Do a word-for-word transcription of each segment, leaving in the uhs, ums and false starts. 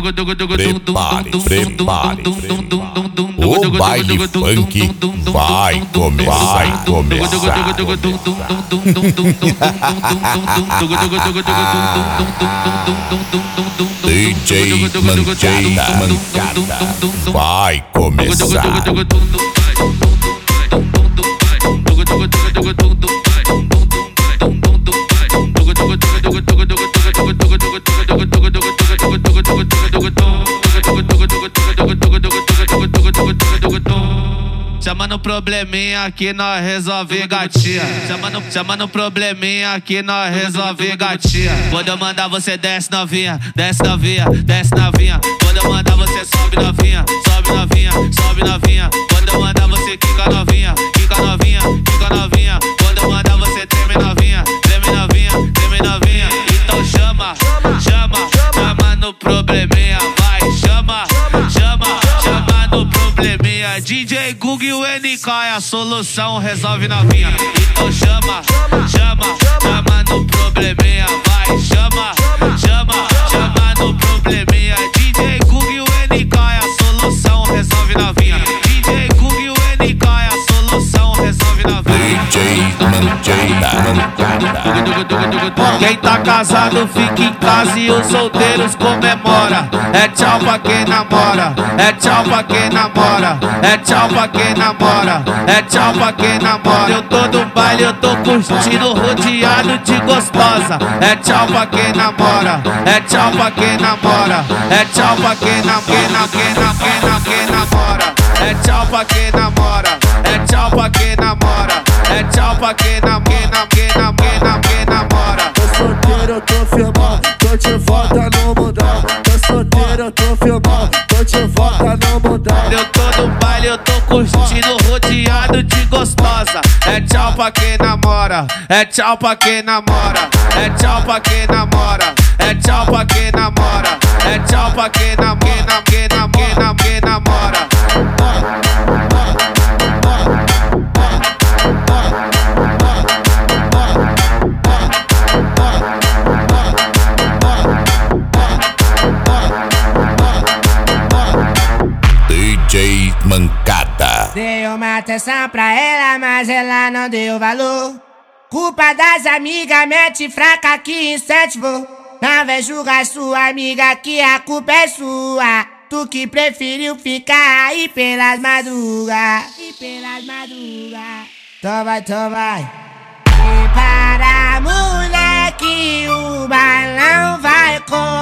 Prepare, prepare, o baile funk vai começar, vai começar. D J Mancada vai começar. Chama no probleminha que nós resolve gatinha. Chama no, chama no probleminha que nós resolve gatinha. Quando eu mandar você desce novinha, desce novinha, desce novinha. Quando eu mandar você sobe novinha, sobe novinha, sobe novinha. Quando eu mandar você quica novinha, quica novinha, quica novinha. Quando eu mandar você treme novinha, treme novinha, treme novinha. Então chama, chama, chama no probleminha, vai, chama, chama, chama no probleminha. D J Google e o N K é a solução, resolve novinha. Então chama, chama, chama no probleminha, vai, chama, chama, chama no probleminha. D J Google e o N K é a solução, resolve novinha. D J Google e o N K é a solução, resolve novinha. D J Mancada. Quem tá casado fica em casa e os solteiros comemora. É tchau pra quem namora, é tchau pra quem namora, é tchau pra quem namora, é tchau pra quem namora. Eu tô no baile, eu tô curtindo, rodeado de gostosa. É tchau pra quem namora, é tchau pra quem namora, é tchau pra quem namora, quem na quem na quem namora. É tchau pra quem namora, é tchau pra quem namora, é tchau pra quem namora, quem na quem na quem na quem namora. Tô solteiro, eu tô firmão, tô de volta no mundão. Tô solteiro, eu tô firmão, tô de volta no mundão. Eu tô no baile, eu tô curtindo, rodeado de gostosa. É tchau pra quem namora, é tchau pra quem namora, é tchau pra quem namora, é tchau pra quem namora, é tchau pra quem namora, quem na quem na quem na quem namora. D J Mancada. Dei uma atenção pra ela, mas ela não deu valor. Culpa das amigas, mete fraca que incentivou. Não vem julgar sua amiga que a culpa é sua. Tu que preferiu ficar aí pelas madrugas. E pelas madrugas. Então vai, então vai. Prepara, moleque, o balão vai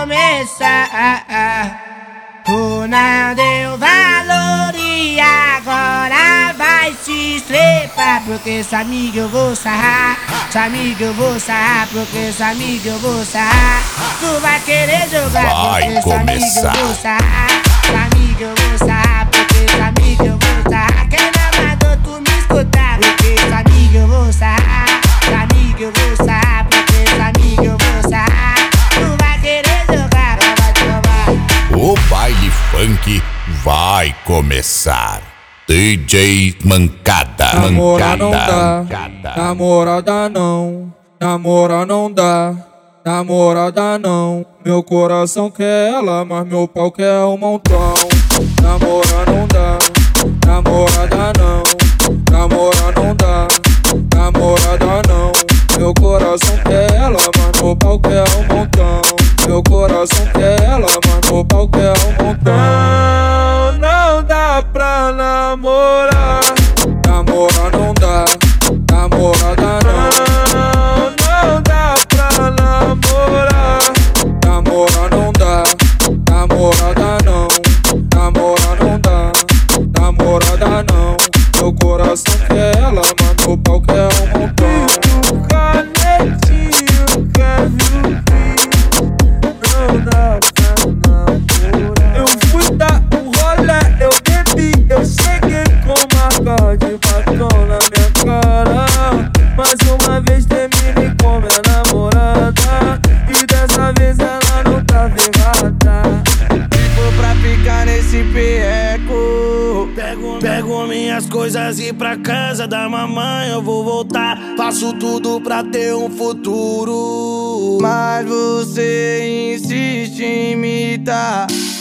começar. Tu não deu valor e agora vai se estrepar. Porque sua amiga eu vou sarrar, sua amiga eu vou sarrar. Porque sua amiga eu vou sarrar. Tu vai querer jogar, vai porque sua amiga começar. eu vou sarrar. Sua amiga eu vou sarrar, porque sua amiga eu vou sarrar. Quem não mandou tu me escutar? Porque sua amiga eu vou sarrar, sua amiga eu vou sarrar. Porque sua amiga eu vou sarrar. Tu vai querer jogar, vai tomar. O baile funk vai começar. D J Mancada. Namora não dá, Mancada. namorada não, namora não dá, namorada não. Meu coração quer ela, mas meu pau quer um montão. Namora não dá, namorada não, namora não dá, namorada não. Meu coração quer ela, mas meu pau quer um montão. Meu coração quer ela, mas meu pau quer um montão. Não, não dá pra namorar. Namora não dá, namorada não. Não dá pra namorar. Namora não dá, namorada não. Namora não dá, namorada não. Meu coração quer ela, mas meu pau quer um montão. Canetinho, quer vir. Não dá pra namorar. Eu fui dar um rolê, eu bebi, eu cheguei com marca de batom na minha cara. Mais uma vez terminei com minha namorada. E dessa vez ela não tá errada. Vou pra ficar nesse pieco. Pego, pego minhas coisas e ir pra casa da mamãe eu vou voltar. Faço tudo pra ter um futuro. Mas você insiste em me dar.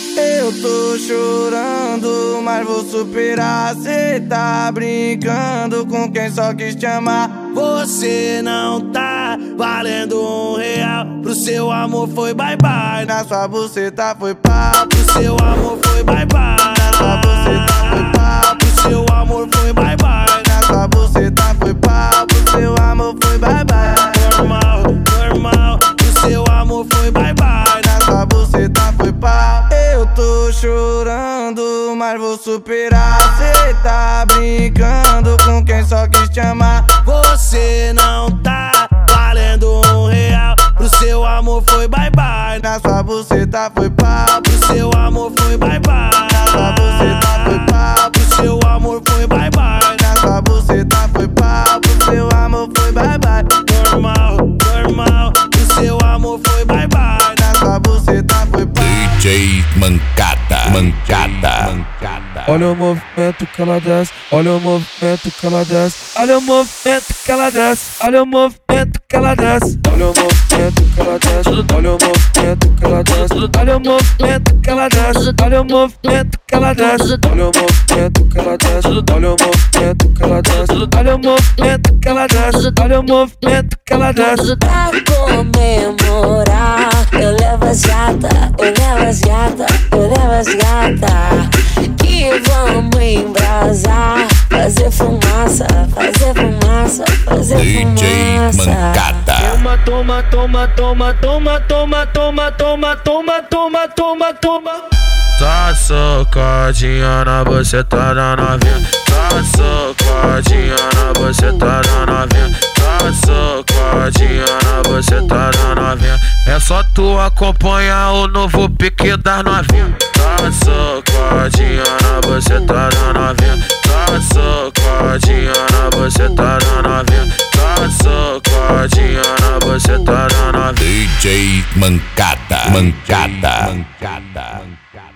Eu tô chorando, mas vou superar. Cê tá brincando com quem só quis te amar. Você não tá valendo um real. Pro seu amor foi bye bye. Na sua buceta foi pá. Pro seu amor foi bye bye. Na sua buceta foi pá. Pro seu amor foi bye bye. Na sua buceta foi pá. Pro seu amor foi bye bye. Normal, normal. Pro seu amor foi bye bye. Na sua buceta foi pá. Eu tô chorando, mas vou superar. Cê tá brincando com quem só quis te amar. Você não tá valendo um real. Pro seu amor foi bye bye. Na sua buceta foi pá. Pro seu amor foi bye bye. Na sua buceta foi pá. Pro seu amor foi bye bye. Na sua buceta foi pá. Pro seu amor foi bye bye. Normal, normal. Pro seu amor foi bye bye. Na sua buceta foi pá. D J Mancada, Mancada, Mancada. Olha o movimento que ela desce, olha o movimento que ela desce, olha o movimento que ela desce, olha o movimento que ela desce, olha o movimento que ela desce, olha o movimento que ela desce, olha o movimento que ela desce, olha o movimento que ela desce, olha o movimento que ela desce, olha o movimento que ela desce, olha o movimento que ela desce, olha o movimento que ela desce. Pra comemorar, eu levo as gata, eu levo as gata, eu levo as gata. Que vamos embrasar, fazer fumaça, fazer fumaça, fazer D J fumaça. Mancada. Toma, toma, toma, toma, toma, toma, toma, toma, toma, toma, toma. Tá socadinha na buceta da novinha. Tá socadinha na buceta da novinha. Tá socadinha na buceta da novinha. É só tu acompanhar o novo pique das novinha. Tá socadinha na buceta da novinha. Tá socadinha na buceta da novinha. Tá socadinha na buceta da novinha. D J Mancada, Mancada, Mancada.